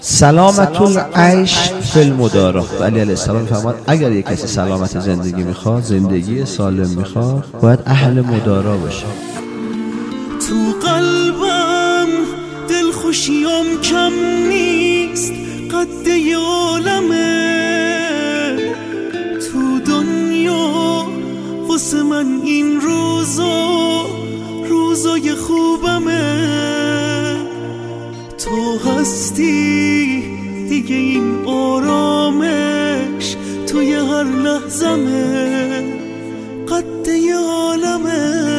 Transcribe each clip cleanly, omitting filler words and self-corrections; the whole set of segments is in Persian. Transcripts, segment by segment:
سلامت العیش فی المدارا. علی علیه السلام فرمود اگر یک کسی سلامت زندگی میخواد، زندگی سالم میخواد، باید اهل مدارا باشه. تو قلبم دلخوشیام کم نیست، قد عالمه تو دنیا، واسه من این روزای خوبمه. تو هستی دیگه، این آرامش توی هر لحظمه، قد عالمه.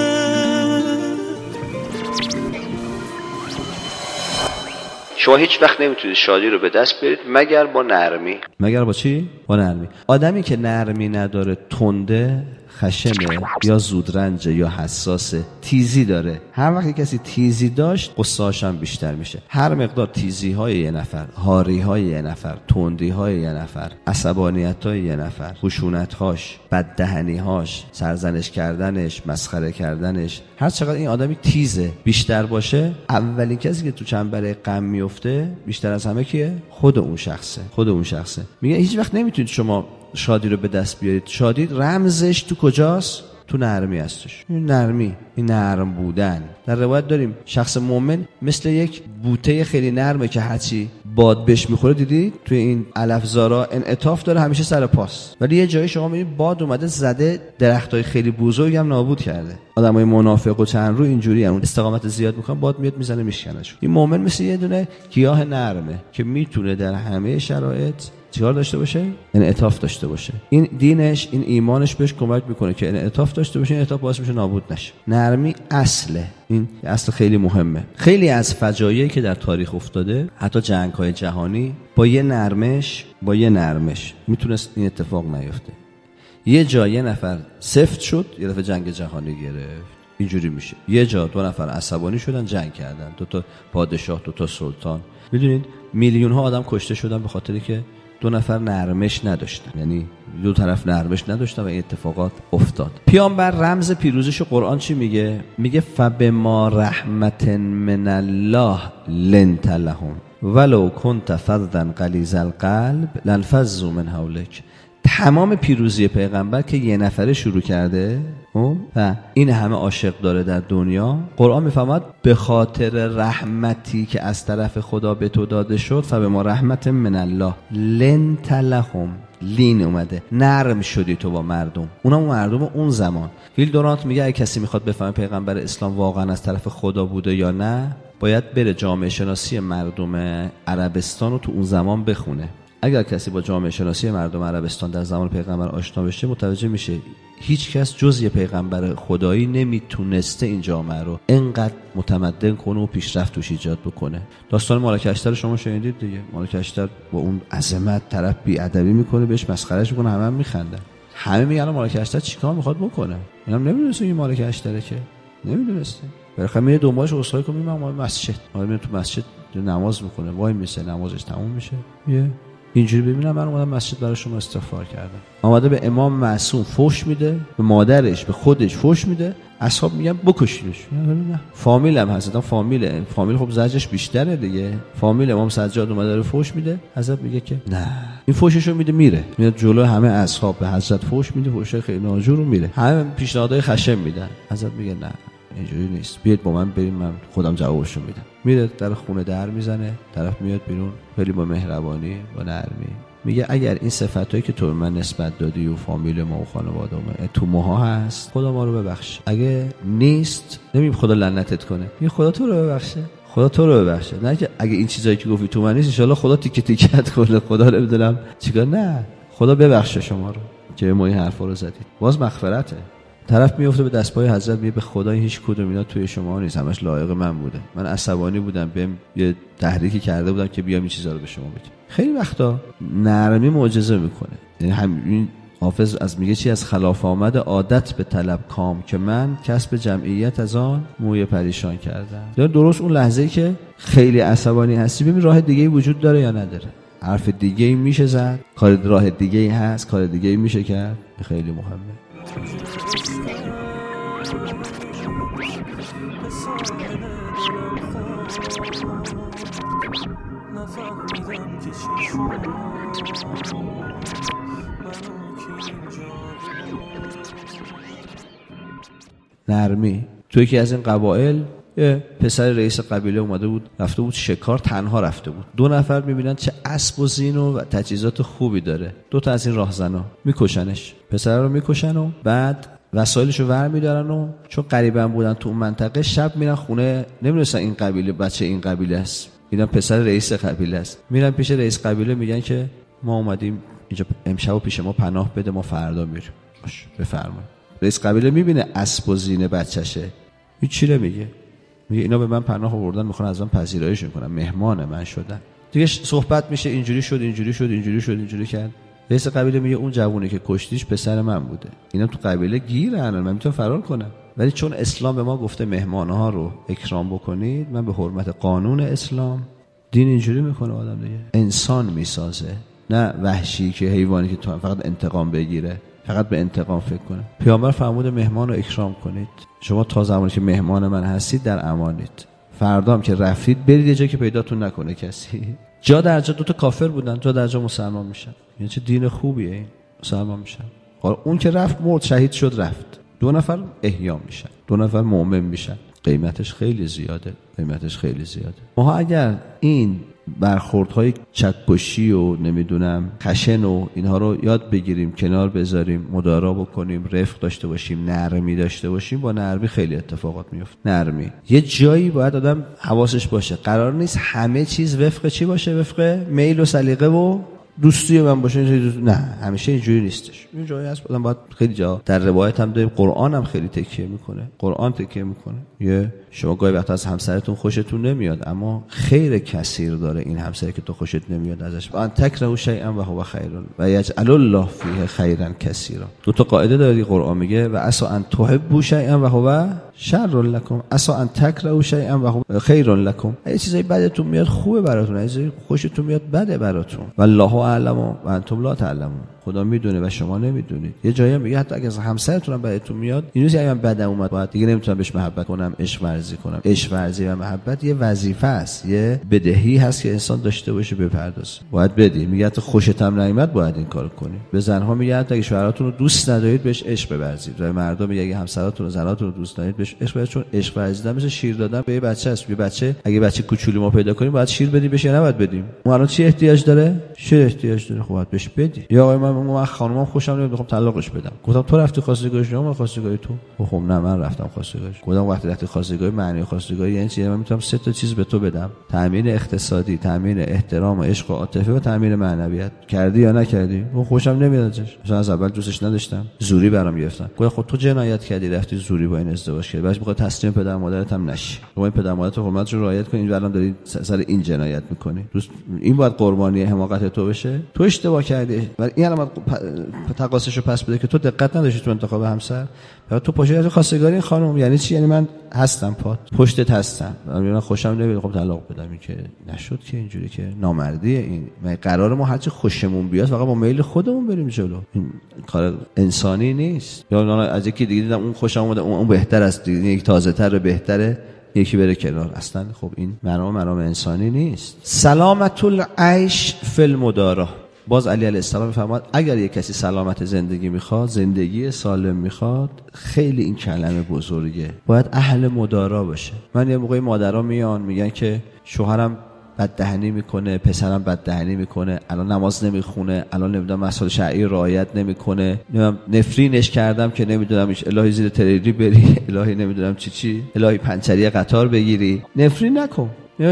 شما هیچ وقت نمیتونید شادی رو به دست بیارید مگر با نرمی. مگر با چی؟ با نرمی. آدمی که نرمی نداره، تنده، خشنه یا زودرنجه یا حساسه، تیزی داره. هر وقت کسی تیزی داشت، غصه‌اش هم بیشتر میشه. هر مقدار تیزی‌های یه نفر، هاری‌های یه نفر، تندی‌های یه نفر، عصبانیت‌های یه نفر، خشونت‌هاش، بددهنی‌هاش، سرزنش کردنش، مسخره کردنش، هر چقدر این آدمی تیزه بیشتر باشه، اولین کسی که تو چنبره غم میفته بیشتر از همه کیه؟ خود اون شخصه. میگه هیچ وقت نمیتونید شما شادی رو به دست بیارید. شادی رمزش تو کجاست؟ تو نرمی هستش. این نرمی، این نرم بودن. در روایت داریم شخص مومن مثل یک بوته خیلی نرمه که هرچی باد بهش میخوره، دیدید توی این علفزارا انعطاف داره، همیشه سر پاس. ولی یه جایی شما میبینید باد اومده زده، درختای خیلی بزرگ هم نابود کرده. آدمای منافق و چند رو اینجوری هم استقامت زیاد میکنن، باد میاد میزنه میشکنش. این مومن مثل یه دونه گیاه نرمه که میتونه در همه شرایط چیکار داشته باشه؟ انعطاف داشته باشه. این دینش، این ایمانش بهش کمک میکنه که انعطاف داشته باشه. انعطاف باعث میشه نابود نشه. نرمی اصله. این اصل خیلی مهمه. خیلی از فجایعی که در تاریخ افتاده، حتی جنگ‌های جهانی، با یه نرمش میتونست این اتفاق نیفته. یه جا یه نفر سفت شد، یه دفعه جنگ جهانی گرفت. اینجوری میشه. یه جا دو نفر عصبانی شدن، جنگ کردن، دو تا پادشاه، دو تا سلطان. میدونید میلیون ها آدم کشته شدن به خاطری که دو نفر نرمش نداشتن، یعنی دو طرف نرمش نداشتن و این اتفاقات افتاد. پیامبر رمز پیروزیش قرآن چی میگه؟ میگه فبما رحمت من الله لنت لهم ولو كنت فظا غلیظ القلب لانفضوا من حولک. تمام پیروزی پیغمبر که یه نفره شروع کرده و این همه عاشق داره در دنیا، قرآن میفهمد به خاطر رحمتی که از طرف خدا به تو داده شد، فبما رحمت من الله لنت لهم. لین اومده، نرم شدی تو با مردم، اونم مردم اون زمان. ویل دورانت میگه اگه کسی میخواد بفهمه پیغمبر اسلام واقعا از طرف خدا بوده یا نه، باید بره جامعه شناسی مردم عربستان رو تو اون زمان بخونه. اگر کسی با جامعه شناسی مردم عربستان در زمان پیغمبر آشنا بشه، متوجه میشه هیچ کس جز یه پیغمبر خدایی نمیتونسته این جامعه رو اینقدر متمدن کنه و پیشرفت توش ایجاد بکنه. داستان مالک اشتر شما شنیدید دیگه. مالک اشتر با اون عظمت طرف بی‌ادبی میکنه، بهش مسخرهش میکنه، همه میخندن. همه میگن مالک اشتر چیکار میخواد بکنه. اینم نمیدونسته این مالک اشتره، که نمیدونسته. برخلاف میره دنبالش عذرخواهی کنه، میگم ما مسجد، میره تو مسجد نماز میکنه، وای میسه، نمازش تموم میشه، اینجوری ببینم من اومدم مسجد برای شما استغفار کردم. آمده به امام معصوم فحش میده، به مادرش، به خودش فحش میده. اصحاب میگن بکشیدش. نه فامیل هم هست، فامیل خب زجرش بیشتره دیگه. فامیل امام سجاد اومده داره فحش میده، حضرت میگه که نه، این فحششو میده میره، میاد جلو همه اصحاب به حضرت فحش میده، فحش خیلی ناجور رو میره، همه پیشنهادهای خشن میدن. حضرت میگه نه اینجوری نیست، بیاید با من بریم، من خودم جوابشو میدم. میره در خونه در میزنه، طرف میاد بیرون، خیلی با مهربانی، با نرمی میگه اگر این صفاتایی که تو به من نسبت دادی و فامیل ما و خانواده‌مون تو ماها هست، خدا ما رو ببخش. اگه نیست، نمیگم خدا لعنتت کنه، میگه خدا تو رو ببخشه، خدا تو رو ببخشه. نه که اگه این چیزایی که گفتی تو من نیست، ان شاءالله خدا تیکه تیکت کنه، خدا نمیدونم چیکار. نه، خدا ببخشه شما رو که ما این حرفا رو زدید. باز مغفرته. طرف میفته به دستپای حضرت، میگه به خدا هیچ کدوم اینا توی شما نیست، همش لایق من بوده، من عصبانی بودم، بهم یه تحریکی کرده بودم که بیام این چیزا رو به شما بگم. خیلی وقتا نرمی معجزه میکنه. یعنی همین حافظ از میگه چی؟ از خلاف آمد عادت به طلب کام، که من کسب جمعیت از آن موی پریشان کردم. یا درست اون لحظه‌ای که خیلی عصبانی هستی، ببین راه دیگه‌ای وجود داره یا نداره، حرف دیگه‌ای میشه زد، کار راه دیگه‌ای هست، کار دیگه‌ای میشه کرد. خیلی مهمه. نفهمیدم که چی شد منو که اینجا نرمی. توی یکی از این قبایل یه پسر رئیس قبیله اومده بود، رفته بود شکار، تنها رفته بود. 2 نفر میبینن چه اسب و زین و تجهیزات خوبی داره، 2 تا از این راهزنا میکشنش، پسر رو میکشن و بعد وسایلشو ور میدارن و چون قریبا بودن تو اون منطقه شب میرن خونه، نمیدونستن این قبیله بچه این قبیله است، اینا پسر رئیس قبیله است. میرن پیش رئیس قبیله میگن که ما اومدیم اینجا امشب پیش ما پناه بده، ما فردا میریم. باش بفرمایید. رئیس قبیله میبینه اسب و زین بچشه، هیچ نمیگه، میگه اینا به من پناه آوردن، میخوان از من پذیراییشون کنم، مهمان من شدن. دیگه صحبت میشه اینجوری شد اینجوری شد اینجوری شد اینجوری کرد. رئیس قبیله میگه اون جوونی که کشتیش پسر من بوده، اینا تو قبیله گیرن، من میتونم فرار کنم، ولی چون اسلام به ما گفته مهمانها رو اکرام بکنید، من به حرمت قانون اسلام، دین اینجوری میکنه آدم دیگه، انسان میسازه، نه وحشی که حیوانی که تو فقط انتقام بگیره، فقط به انتقام فکر کنه. پیامبر فرموده مهمان رو اکرام کنید. شما تا زمانی که مهمان من هستید در امانید، فردا هم که رفتید برید یه جایی که پیداتون نکنه کسی. جا در جا 2 تا کافر بودن، جا در جا مسلمان میشن. یعنی چه دین خوبیه این، مسلمان میشن. اون که رفت مرد، شهید شد رفت، 2 نفر احیا میشن، 2 نفر مؤمن میشن. قیمتش خیلی زیاده، قیمتش خیلی زیاده. ما اگر این برخوردهای چکشی و نمیدونم خشن و اینها رو یاد بگیریم، کنار بذاریم، مدارا بکنیم، رفق داشته باشیم، نرمی داشته باشیم، با نرمی خیلی اتفاقات میفته. نرمی یه جایی باید آدم حواسش باشه، قرار نیست همه چیز وفق چی باشه، وفق میل و سلیقه و دوستی من باشه. نه، همیشه اینجوری نیستش. این جایی هست آدم باید خیلی جا در روایت هم داریم، قرآن هم خیلی تکیه میکنه، قرآن تکیه میکنه. یه شما گاهی وقتا از همسرتون خوشتون نمیاد، اما خیر کثیر داره این همسری که تو خوشت نمیاد ازش. ان تکرهوا شیئا و هو خیر و یجعل الله فیه خیرا کثیرا. 2 تا قاعده داره قرآن، میگه و عسى ان تحبوا شیئا و هو شر لكم، عسى ان تکرهوا شیئا و هو خیر لكم. یه چیزای بدتون میاد خوبه براتون، یه چیزای خوشتون میاد بده براتون. والله اعلم و انتم لا تعلمون. خدا میدونه و شما نمیدونید. یه جایی میگه حتی اگه همسرتون هم بدتون میاد، این روزی اگه بدم اومد باید دیگه نمیتونم بهش محبت کنم، عشق ورزی کنم. عشق ورزی و محبت یه وظیفه است، یه بدهی هست که انسان داشته باشه بپردازه، باید بدی. میگه حتی خوشت هم نمیاد باید این کارو کنی. به زنها میگه حتی اگه شوهراتون رو دوست ندارید بهش عشق بورزید. و مردم میگه اگه همسراتون و زناتون رو دوست ندارید بهش عشق ورزید، چون عشق ورزیدن مثل شیر دادن به یه بچه است. یه بچه اگه بچه کوچولی ما پیدا کنیم باید شیر بدیم بهش یا نباید بدیم؟ اون الان چی احتیاج داره؟ شیر احتیاج داره، خب باید بهش بدی. یا آقا من خانومم خوشم نمیاد میخوام طلاقش بدم. گفتم تو رفتی خواستگاریش یا من خواستگاری تو؟ خب نه من رفتم خواستگاریش. گفتم وقتی رفتی خواستگاری، معنی خواستگاری یعنی چی؟ من میتونم 3 تا چیز به تو بدم: تامین اقتصادی، تامین احترام و عشق و عاطفه و تامین معنویت. کردی یا نکردی؟ من خوشم نمیاد ازش، مثلا از اول دوستش نداشتم، زوری برام گرفتن. گفتم خب تو جنایت کردی، رفتی زوری با این ازدواج کردی، بعدش میخوای تسلیم پدر مادرت هم نشی. شما این پدر مادرت حرمتشون رو رعایت کنین، الان داری سر این جنایت میکنی. این باید قربانی حماقت تو بشه. تو اشتباه کردی ولی این الان تقاصشو پس بده که تو دقت نداشتی تو انتخاب همسر. تو پاشو از خواستگاری خانم یعنی چی؟ یعنی من هستم پشتت هستم، من خوشم نمیاد خب طلاق بدم. این که نشد که اینجوری، که نامردیه. این قرار ما هرچی خوشمون بیاد فقط با میل خودمون بریم جلو، این کار انسانی نیست. یا از یکی دیگه دیدم اون خوشم اومد اون بهتر است، یک تازه‌تر بهتره، یکی بره کنار. اصلا خب این مرام انسانی نیست. سلامت العیش فی المدارا. باز علی علیه السلام میفرماد اگر یک کسی سلامت زندگی میخواد، زندگی سالم میخواد، خیلی این کلمه بزرگه، باید اهل مدارا باشه. من یه موقعی مادرها میان میگن که شوهرم بددهنی میکنه، پسرم بددهنی میکنه، الان نماز نمیخونه، الان نمیدونم مسائل شرعی رعایت نمیکنه، نفرینش کردم که نمیدونم ایش الهی زیر تریری بری، الهی نمیدونم چی، الهی پنچری قطار بگیری. نفرین نکن،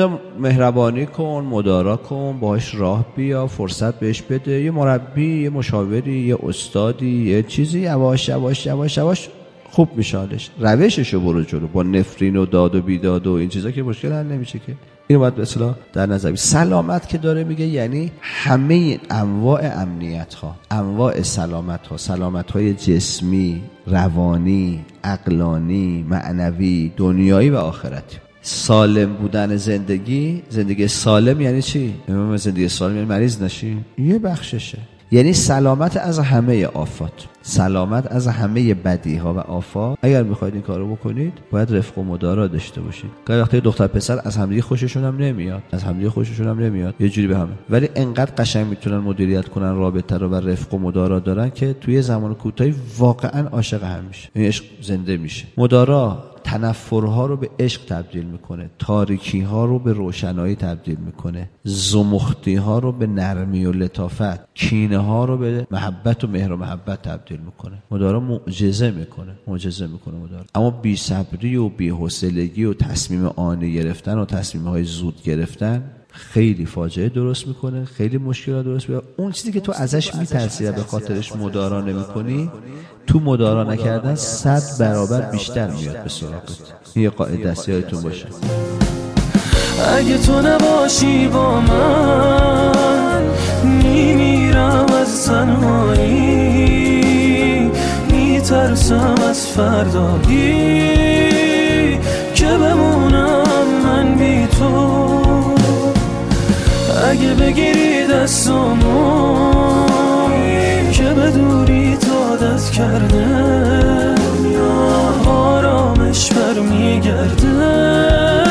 مهربانی کن، مدارا کن، باهاش راه بیا، فرصت بهش بده. یه مربی، یه مشاوری، یه استادی، یه چیزی یواش یواش یواش یواش خوب میشه حالش. روششو برو جلو، با نفرین و داد و بیداد و این چیزا که مشکل حل نمیشه که. اینو باید به اصطلاح در نظر بگیرید. سلامت که داره میگه یعنی همه انواع امنیت ها، انواع سلامت ها، سلامت های جسمی، روانی، عقلانی، معنوی، دنیایی و آخرتی. سالم بودن زندگی سالم یعنی چی؟ زندگی سالم یعنی مریض نشی، یه بخششه. یعنی سلامت از همه آفات، سلامت از همه بدیها و آفات. اگر میخواید این کارو بکنید باید رفق و مدارا داشته باشید. گاهی وقتا دختر پسر از همدیگه خوششون هم نمیاد، یه جوری به همه، ولی انقدر قشنگ میتونن مدیریت کنن رابطه رو و رفق و مدارا دارن که توی زمان کوتاهی واقعا عاشق هم میشه، این عشق زنده میشه. مدارا تنفرها رو به عشق تبدیل میکنه، تاریکی ها رو به روشنایی تبدیل میکنه، زمختی ها رو به نرمی و لطافت، کینه ها رو به محبت و مهر و محبت تبدیل میکنه. مدارا معجزه میکنه مدارا. اما بی صبری و بی حوصلگی و تصمیم آنی گرفتن و تصمیم های زود گرفتن خیلی فاجعه درست میکنه، خیلی مشکلات درست میکنه. اون چیزی که تو ازش میترسی و به خاطرش مدارا نمیکنی، تو مدارا نکردن 100 برابر بیشتر میاد به سراغت. این یه قاعده است، یادتون باشه. اگه تو نباشی با من میمیرم از تنهایی، میترسم از فردایی که بمونم من بی تو. اگه بگیری دستامو که به دوری عادت کرده، آرامش برمیگرده.